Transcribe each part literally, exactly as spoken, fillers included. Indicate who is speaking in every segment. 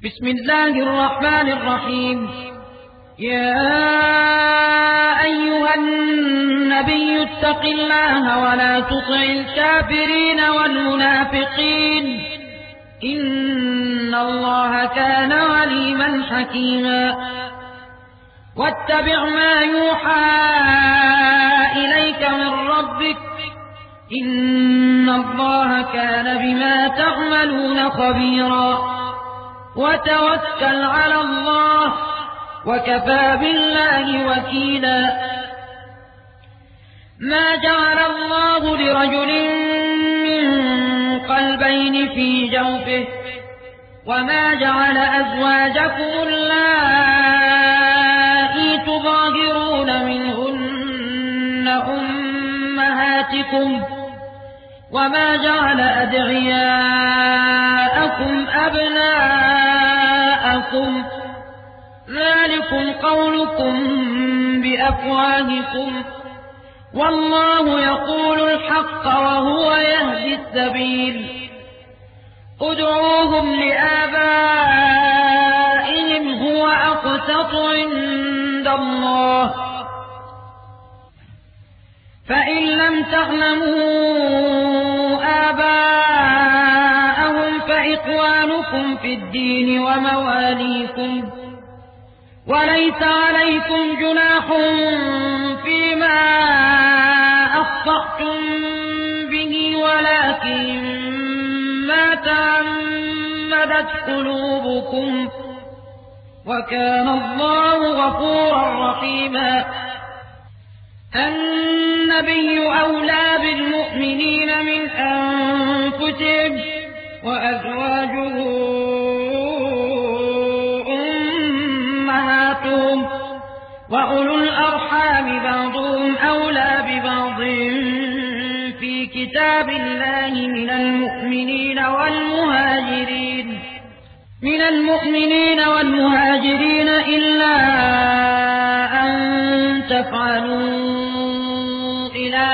Speaker 1: بسم الله الرحمن الرحيم. يا أيها النبي اتق الله ولا تطع الكافرين والمنافقين إن الله كان عليما حكيما. واتبع ما يوحى إليك من ربك إن الله كان بما تعملون خبيرا. وتوكل على الله وكفى بالله وكيلا. ما جعل الله لرجل من قلبين في جوفه وما جعل أزواجكم اللائي تظاهرون منهن أمهاتكم وما جعل أدعياءكم أبناءكم ذلكم قولكم بأفواهكم والله يقول الحق وهو يهدي السبيل. ادعوهم لآبائهم هو أقسط عند الله فإن لم تعلموا آباءهم فإخوانكم في الدين ومواليكم وليس عليكم جناح فيما أخطأتم به ولكن ما تعمدت قلوبكم وكان الله غفورا رحيما. النبي أولى بالمؤمنين من أنفسهم وأزواجه أمهاتهم وأولو الأرحام بعضهم أولى ببعض في كتاب الله من المؤمنين والمهاجرين من المؤمنين والمهاجرين إلا أن تفعلوا إلى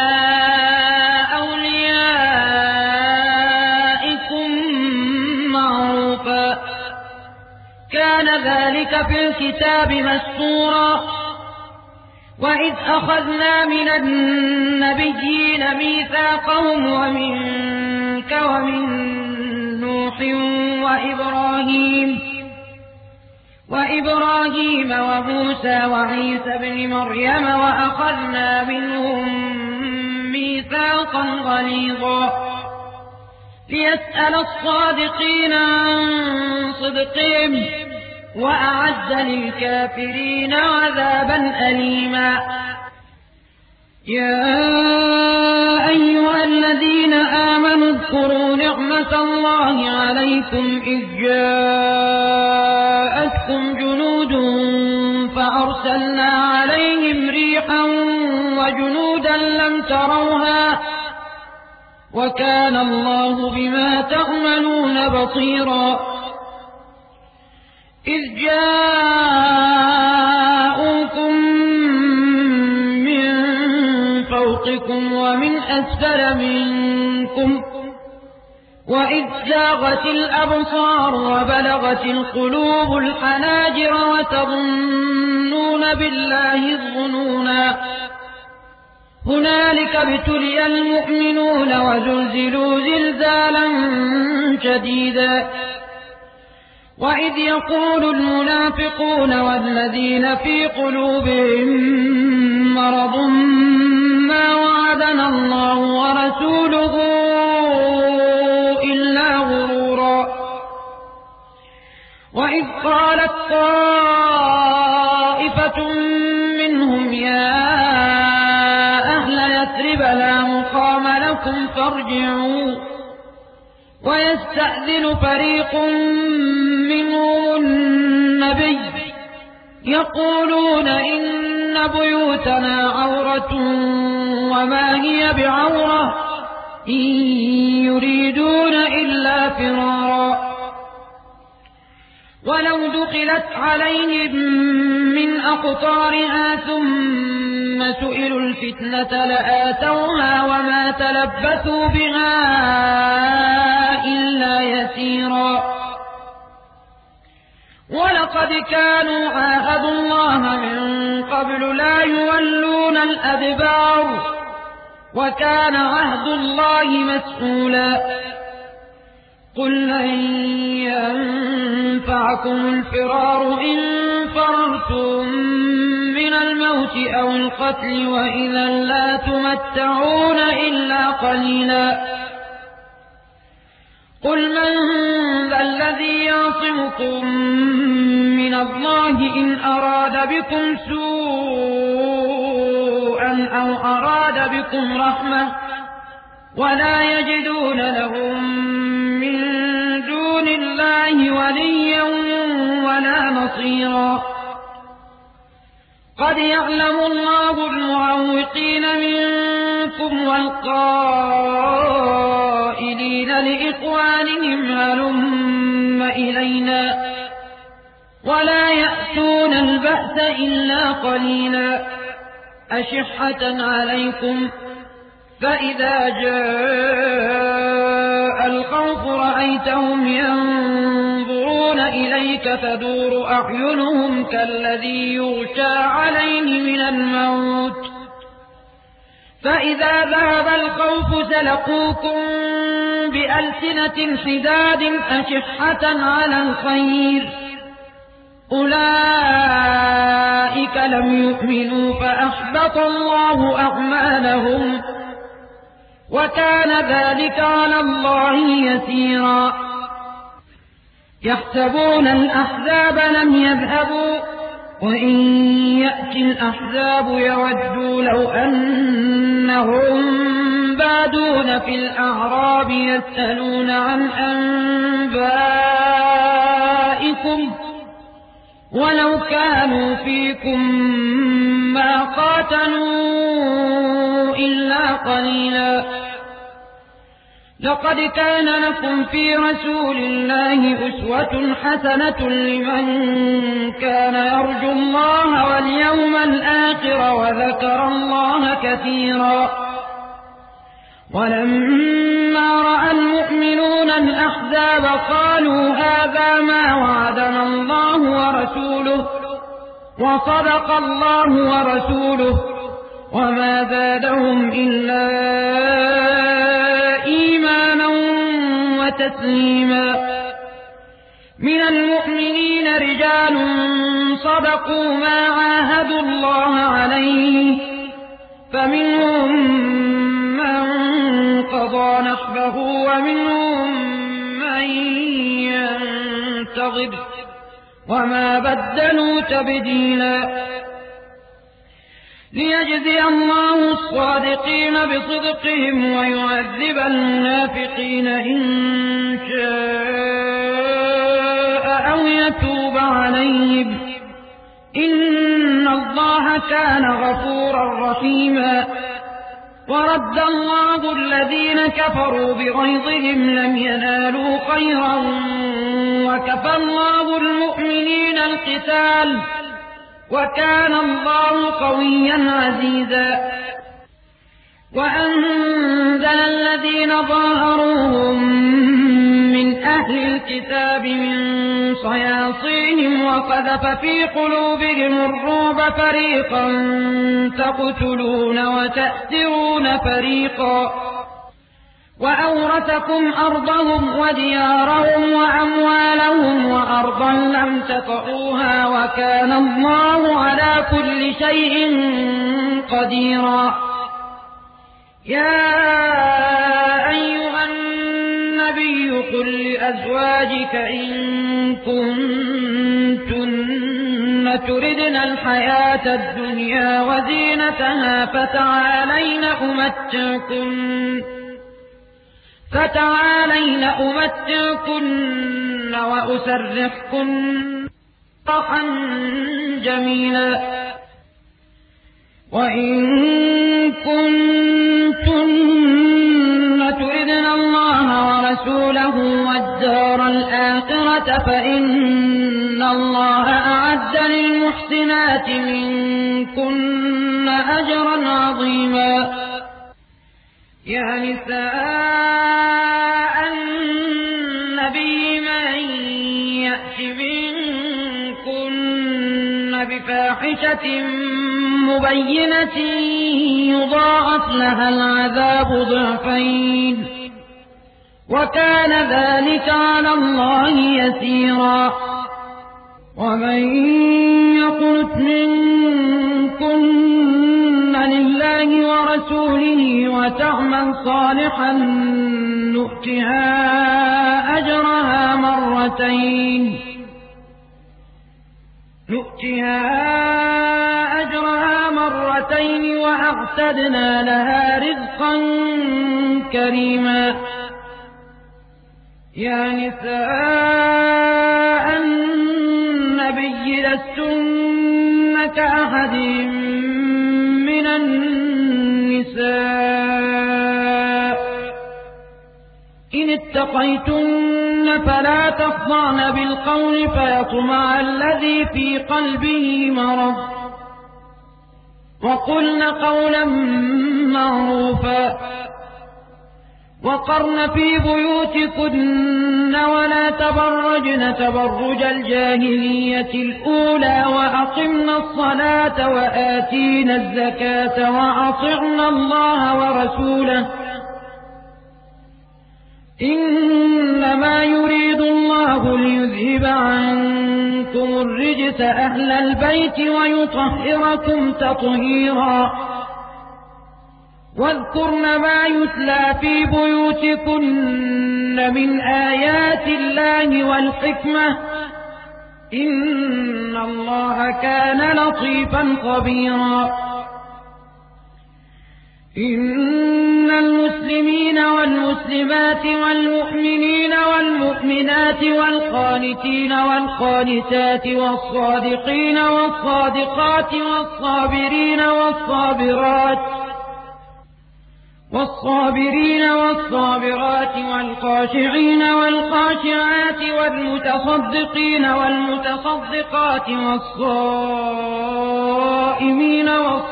Speaker 1: أوليائكم معروفا كان ذلك في الكتاب مسطورا. وإذ أخذنا من النبيين ميثاقهم ومنك ومن نوح وإبراهيم وإبراهيم وموسى وعيسى بن مريم وأخذنا منهم ميثاقا غليظا ليسأل الصادقين عن صدقهم وأعد للكافرين عذابا أليما. يا أيها الذين آمنوا اذكروا نعمة الله عليكم إذ جاءتكم جنود فأرسلنا عليهم ريحا وجنودا لم تروها وكان الله بما تعملون بصيرا. إذ جاءوكم من فوقكم ومن أسفل منكم وإذ زاغت الأبصار وبلغت القلوب الحناجر وتظنون بالله الظنونا. هنالك ابتلي المؤمنون وزلزلوا زلزالا شديدا. وإذ يقول المنافقون والذين في قلوبهم مرض ما وعدنا الله ورسوله إلا غرورا. وإذ قالت طائفة منهم يا أهل يثرب لا مقام لكم فارجعوا ويستأذن فريق منهم النبي يقولون إن بيوتنا عورة وما هي بعورة إن يريدون إلا فرارا. ولو دخلت عليهم من أقطارها ثم سئلوا الفتنة لآتوها وما تلبثوا بها إلا يسيرا. ولقد كانوا عاهدوا الله من قبل لا يولون الأدبار وكان عهد الله مسؤولا قل لن ينفعكم الفرار إن فررتم من الموت أو القتل وإذا لا تمتعون إلا قليلا قل من ذا الذي يعصمكم من الله إن أراد بكم سوءا أو أراد بكم رحمة ولا يجدون لهم من دون الله وليا ولا نصيرا قد يعلم الله المعوقين منكم والقائلين لإخوانهم هلم إلينا ولا يأتون البأس إلا قليلا أشحة عليكم فإذا جاء الخوف رأيتهم ينظرون إليك تدور أعينهم كالذي يغشى عليه من الموت فإذا ذهب الخوف سلقوكم بألسنة حداد أشحة على الخير أولئك لم يؤمنوا فأحبط الله أعمالهم وكان ذلك على الله يسيرا يحسبون الأحزاب لم يذهبوا وإن يأتي الأحزاب يودوا لو أنهم بادون في الأعراب يسألون عن أنبائكم ولو كانوا فيكم ما قاتلوا إلا قليلا لقد كان لكم في رسول الله أسوة حسنة لمن كان يرجو الله واليوم الآخر وذكر الله كثيرا ولما رأى المؤمنون الأحزاب قالوا هذا ما وعدنا الله ورسوله وصدق الله ورسوله وما زادهم إلا إيمانا وتسليما من المؤمنين رجال صدقوا ما عاهدوا الله عليه فمنهم من قضى نحبه ومنهم من ينتظر وما بدلوا تبديلا ليجزي الله الصادقين بصدقهم ويعذب المنافقين إن شاء أو يتوب عليهم إن الله كان غفورا رحيما ورد الله الذين كفروا بغيظهم لم ينالوا خيرا وكفى الله المؤمنين القتال وكان الله قويا عزيزا وأنزل الذين ظاهروهم من أهل الكتاب من صياصيهم وقذف في قلوبهم الرعب فريقا تقتلون وتأسرون فريقا وأورثكم أرضهم وديارهم وأموالهم وأرضا لم تطئوها وكان الله على كل شيء قديرا يا أيها النبي قل لأزواجك إن كنتن تردن الحياة الدنيا وزينتها فتعالين أمتعكن فتعالين أمتعكن وأسرحكن سراحا جميلا وإن كنتن تردن الله ورسوله والدار الآخرة فإن الله أعد للمحسنات منكن أجرا عظيما يا نساء النبي من يأت منكن منكن بفاحشة مبينة يضاعف لها العذاب ضعفين وكان ذلك على الله يسيرا. ومن يقنت منكن لله ورسوله وتعمل صالحا نؤتها أجرها مرتين نؤتها أجرها مرتين وأعتدنا لها رزقا كريما. يا نساء النبي لستن كأحد من النساء إن اتقيتن فلا تخضعن بالقول فيطمع الذي في قلبه مرض وقلن قولا معروفا وقرن في بيوتكن ولا تبرجن تبرج الجاهلية الأولى وأقمن الصلاة وآتينا الزكاة وأطعنا الله ورسوله إنما يريد الله ليذهب عنكم الرجس أهل البيت ويطهركم تطهيرا. واذكرن ما يتلى في بيوتكن من آيات الله والحكمة إن الله كان لطيفا خبيرا. إن المسلمين والمسلمات والمؤمنين والمؤمنات والقانتين والقانتات والصادقين والصادقات والصابرين والصابرات والصابرين والصابرات والخاشعين والخاشعات والمتصدقين والمتصدقات والصائمين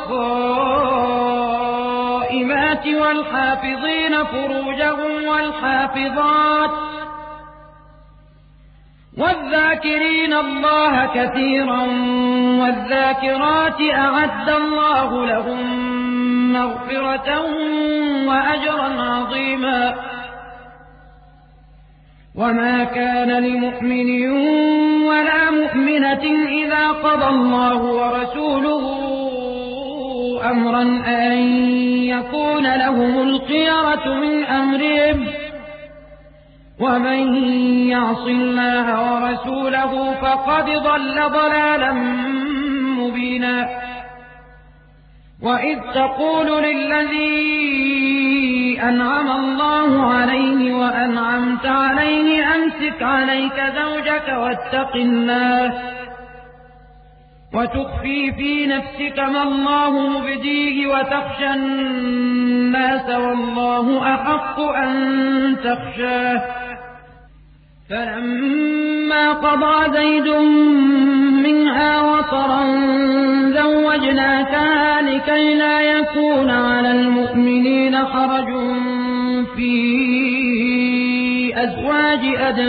Speaker 1: والصائمات والحافظين فروجهم والحافظات والذاكرين الله كثيرا والذاكرات أعد الله لهم مغفرة وأجرا عظيما. وما كان لمؤمن ولا مؤمنة إذا قضى الله ورسوله أمرا أن يكون لهم الخيرة من أمرهم ومن يعص الله ورسوله فقد ضل ضلالا مبينا. وإذ تقول للذي أنعم الله عليه وأنعمت عليه أمسك عليك زوجك واتق الله وتخفي في نفسك ما الله مبديه وتخشى الناس والله أحق أن تخشاه. فلما قضى زيد منها وطرا زوجناكها لكي لا يكون على المؤمنين حرج في أزواج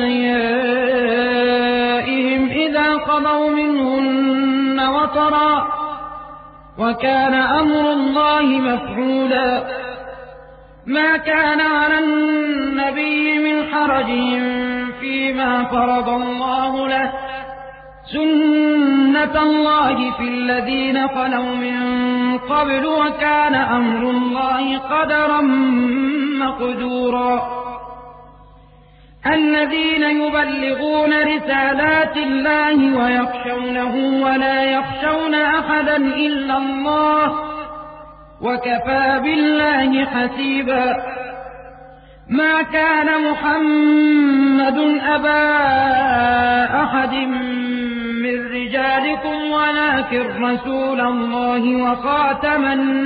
Speaker 1: أدعيائهم إذا قضوا منهن وطرا وكان أمر الله مفعولا. ما كان على النبي من حرج فيما فرض الله له سنة الله في الذين خلوا من قبل وكان أمر الله قدرا مقدورا. الذين يبلغون رسالات الله ويخشونه ولا يخشون أحدا إلا الله وكفى بالله حسيبا. ما كان محمد أبا أحد من رجالكم ولكن رسول الله وخاتم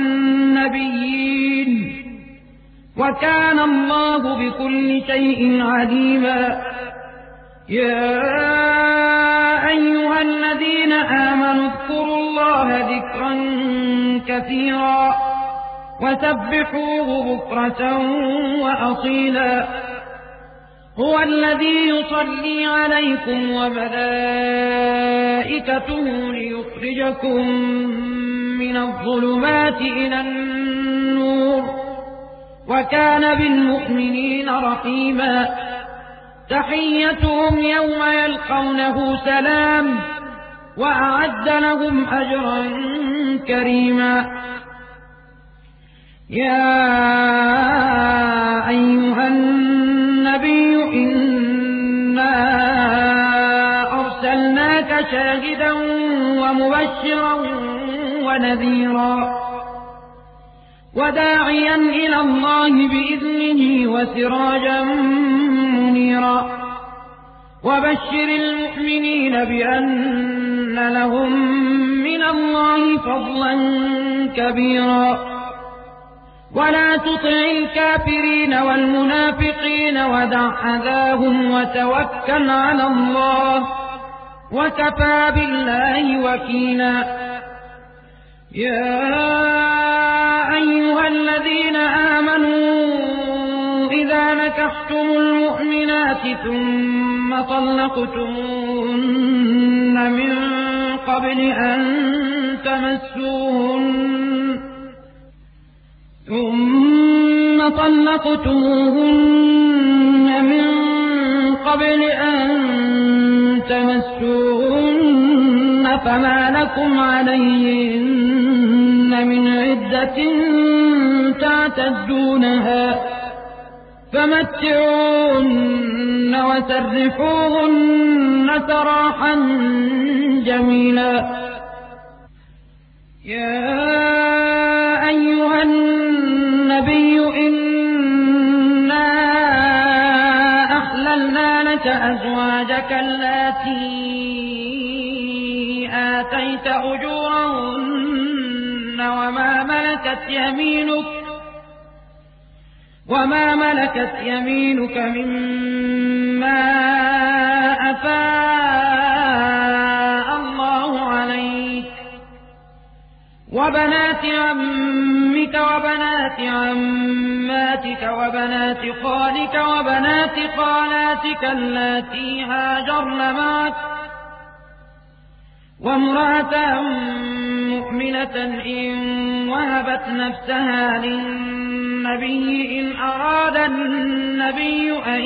Speaker 1: النبيين وكان الله بكل شيء عليما. يا أيها الذين آمنوا اذكروا الله ذكرا كثيرا وسبحوه بكرة وأصيلا. هو الذي يصلي عليكم وملائكته وملائكته ليخرجكم من الظلمات إلى النور وكان بالمؤمنين رحيما تحيتهم يوم يلقونه سلام وأعد لهم أجرا كريما يا أيها النبي إنا أرسلناك شاهدا ومبشرا ونذيرا وداعيا إلى الله بإذنه وسراجا منيرا وبشر المؤمنين بأن لهم من الله فضلا كبيرا ولا تطع الكافرين والمنافقين ودع أذاهم وتوكل على الله وكفى بالله وكيلا يا أيها الذين آمنوا إذا نكحتم المؤمنات ثم طلقتموهن من قبل أن تمسوهن ثم طلقتموهن من قبل أن تمسوهن فما لكم عليهن من عدة تعتدونها فمتعوهن وسرحوهن سراحا جميلا يا أيها النبي إنا أحللنا لك أزواجك اللاتي آتيت أجورهن وما ملكت يمينك وما ملكت يمينك مما أفاء الله عليك وبنات عمك وبنات عماتك وبنات خالك وبنات خالاتك اللاتي هاجرن معك وامرأة مؤمنة إن وهبت نفسها للنبي إن أراد النبي أن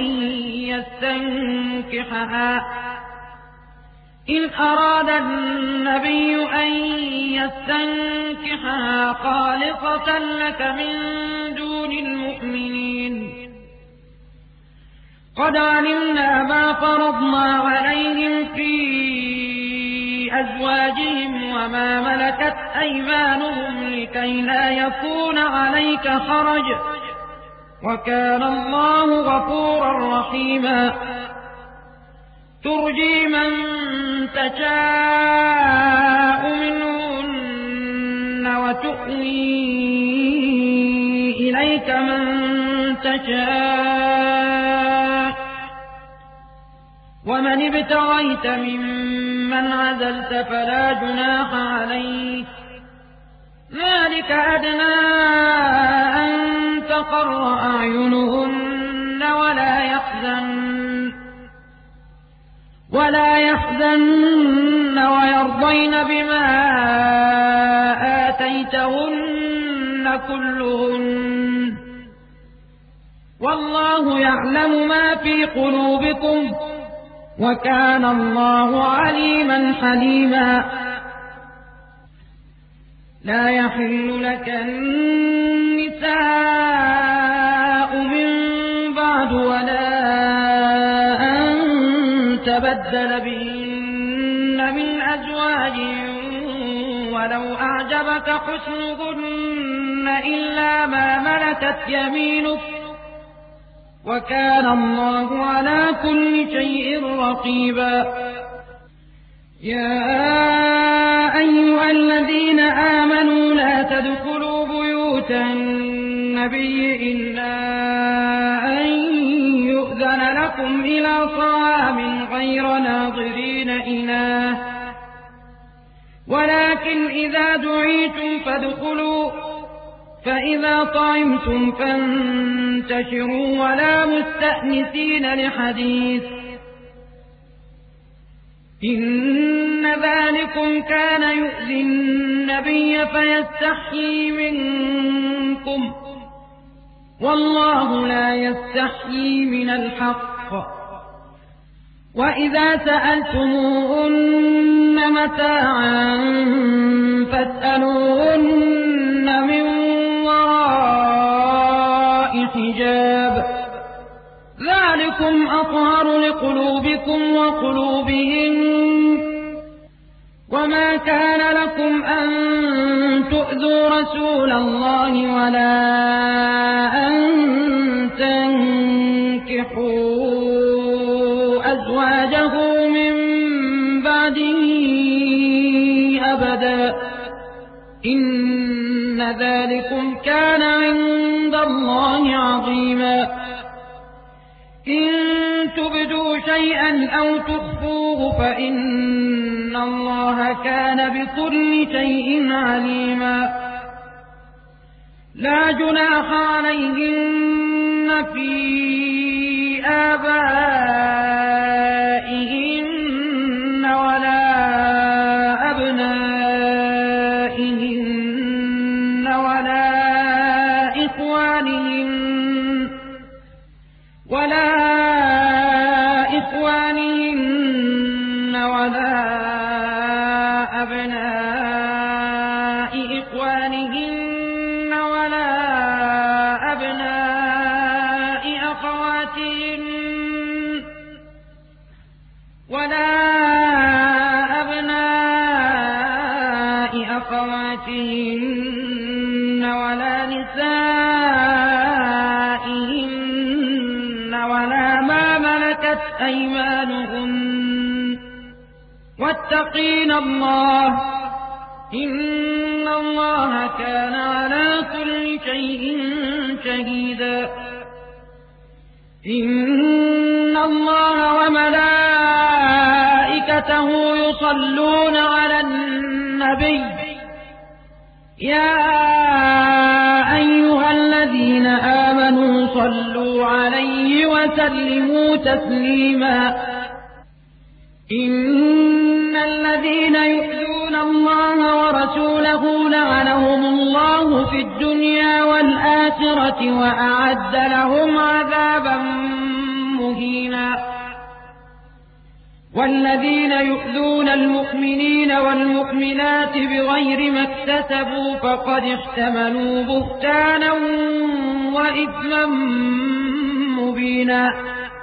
Speaker 1: يستنكحها إن أراد النبي أن يستنكحها خالصة لك من دون المؤمنين قد علمنا ما فرضنا عليهم في أزواجهم وما ملكت أيمانهم لكي لا يكون عليك حرج وكان الله غفورا رحيما ترجي من تشاء منهن وتؤوي إليك من تشاء ومن ابتغيت ممن عزلت فلا جناح عليك ذلك أدنى أن تقر أعينهن ولا يحزن ولا يحزن ويرضين بما آتيتهن كلهن والله يعلم ما في قلوبكم وكان الله عليما حليما لا يحل لك النساء من بعد ولا أن تبدل بهن من أزواج ولو أعجبك حسنهن إلا ما ملكت يمينك وكان الله على كل شيء رقيبا يا أيها الذين آمنوا لا تدخلوا بيوت النبي إلا أن يؤذن لكم إلى طعام غير ناظرين إناه ولكن إذا دعيتم فادخلوا فإذا طعمتم فانتشروا ولا مستأنسين لحديث إن ذلكم كان يؤذي النبي فيستحيي منكم والله لا يستحيي من الحق وإذا سألتموهن متاعا فاسألوهن من وراء حجاب ذلكم أطهر لقلوبكم وقلوبهم وما كان لكم أن تؤذوا رسول الله ولا أن تنكحوا أزواجه من بعده أبدا إن ذلكم كان عند الله عظيما إن تبدوا شيئا أو تخفوه فإن الله كان بكل شيء عليما لا جناح عليهن في آبائهن ولا أبنائهن ولا إخوانهن ولا إخوانهن ولا أبناء إخوانهن ولا أبناء أخواتهن ولا أبناء أخواتهن ولا نسائهن ولا ما ملكت أيمانهن واتقين الله إن الله كان على كل شيء شهيدا إن الله وملائكته يصلون على النبي يا أيها الذين آمنوا صلوا عليه وسلموا تسليما إن الذين يؤذون الله ورسوله لعنهم الله في الدنيا والآخرة وأعد لهم عذابا مهينا والذين يؤذون المؤمنين والمؤمنات بغير ما اكتسبوا فقد احتملوا بهتانا وإثما مبينا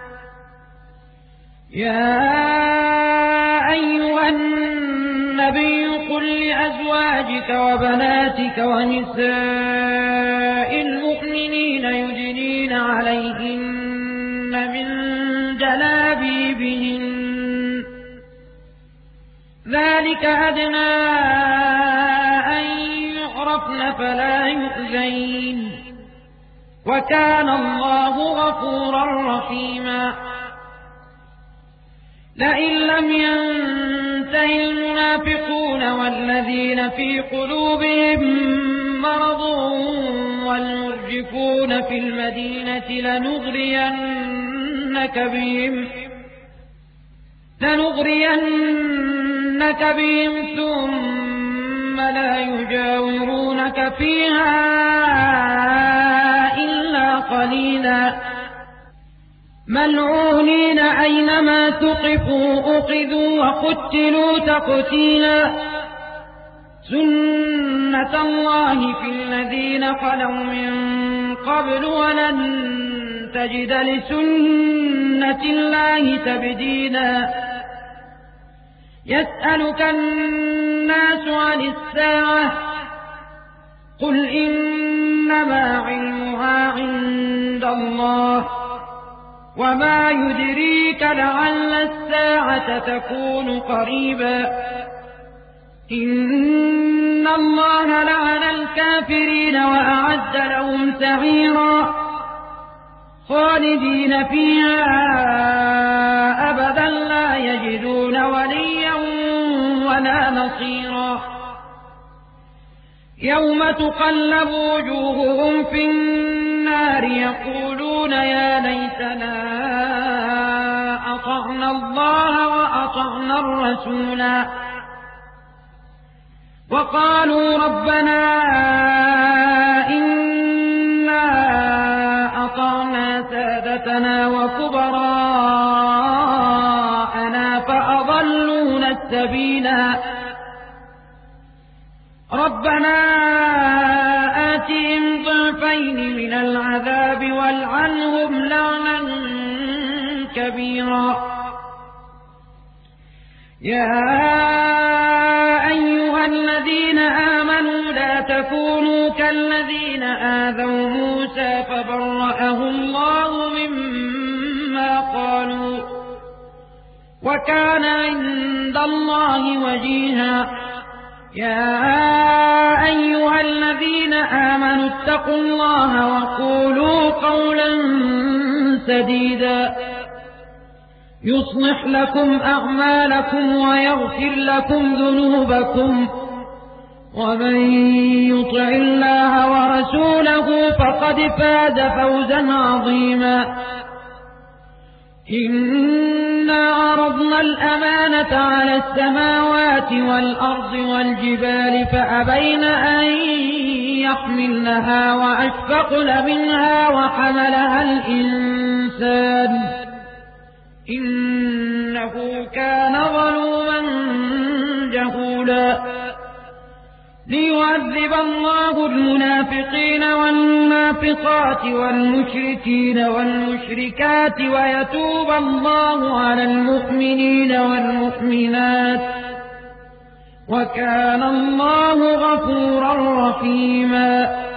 Speaker 1: يا أيها النبي قل لأزواجك وبناتك ونساء المؤمنين يدنين عليهن من جلابيبهن ذلك أدنى أن يعرفن فلا يؤذين وكان الله غفورا رحيما لئن لم ينته المنافقون والذين في قلوبهم مرض والمرجفون في المدينة لنغرينك بهم لنغرينك بهم ثم لا يجاورونك فيها إلا قليلا ملعونين أينما ثقفوا أخذوا وقتلوا تقتيلا سنة الله في الذين خلوا من قبل ولن تجد لسنة الله تبديلا يسألك الناس عن الساعة قل إنما علمها عند الله وما يدريك لعل الساعة تكون قريبا إن الله لعن الكافرين وأعد لهم سعيرا خالدين فيها أبدا لا يجدون وليا ولا نصيرا يوم تقلب وجوههم في النار يقولون يا ليتنا أطعنا الله وأطعنا الرسولا وقالوا ربنا إنا أطعنا سادتنا وكبراءنا فأضلونا السبيلا ربنا آتهم ضعفين من العذاب والعنهم لعنا كبيرا يا أيها الذين آمنوا لا تكونوا كالذين آذوا موسى فبرأه الله مما قالوا وكان عند الله وجيها يا أيها الذين آمنوا اتقوا الله وقولوا قولا سديدا يصلح لكم أعمالكم ويغفر لكم ذنوبكم ومن يطع الله ورسوله فقد فاز فوزا عظيما إنا عرضنا الأمانة على السماوات والأرض والجبال فأبين أن يحملنها وأشفقن منها وحملها الإنسان إنه كان ظلوما جهولا ليعذب الله المنافقين والمنافقات والمشركين والمشركات ويتوب الله على المؤمنين والمؤمنات وكان الله غفورا رحيما